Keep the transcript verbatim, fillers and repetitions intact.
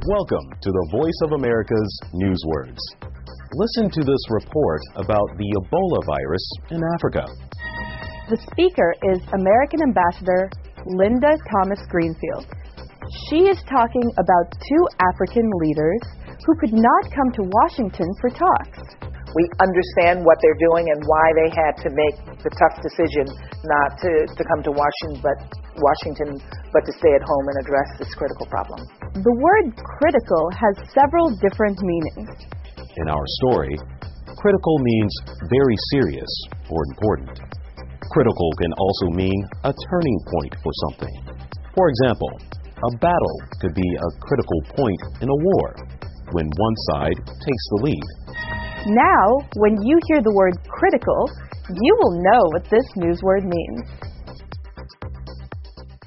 Welcome to the Voice of America's Newswords. Listen to this report about the Ebola virus in Africa. The speaker is American Ambassador Linda Thomas-Greenfield. She is talking about two African leaders who could not come to Washington for talks. We understand what they're doing and why they had to make the tough decision not to, to come to Washington, but Washington, but to stay at home and address this critical problem. The word critical has several different meanings. In our story, critical means very serious or important. Critical can also mean a turning point for something. For example, a battle could be a critical point in a war when one side takes the lead. Now, when you hear the word critical, you will know what this newsword means.